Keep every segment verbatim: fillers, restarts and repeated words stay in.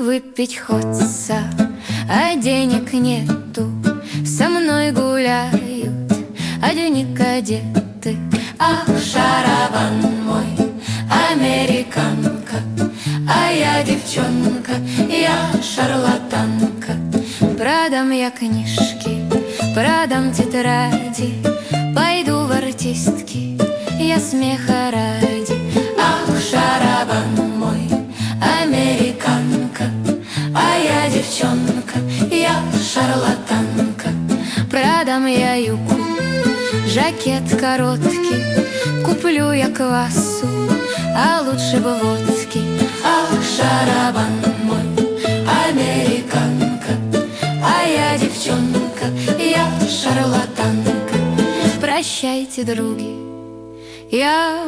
выпить хочется, а денег нету. Со мной гуляют одни кадеты. Ах, шарабан мой, американка, а я девчонка, я шарлатанка. Продам я книжки, продам тетради, пойду в артистки, я смеха ради. Ах, шарабан мой, американка, а я девчонка, я шарлатанка. Продам я юбку, жакет короткий, куплю я квасу, а лучше бы водки. Ах, шарабан мой, американка, а я девчонка, я шарлатанка. Прощайте, други, я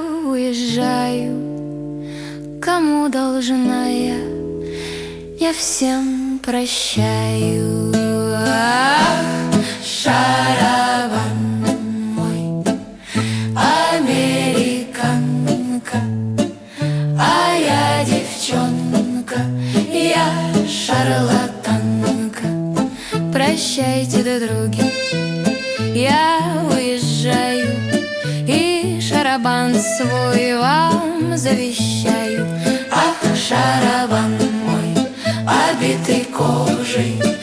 уезжаю. Кому должна я, я всем прощаю. Ах, шарабан мой, американка, а я девчонка, я шарлатанка. Прощайте, други, я уезжаю, и шарабан свой вам завещаю. Ах, шарабан мой, обитый кожей,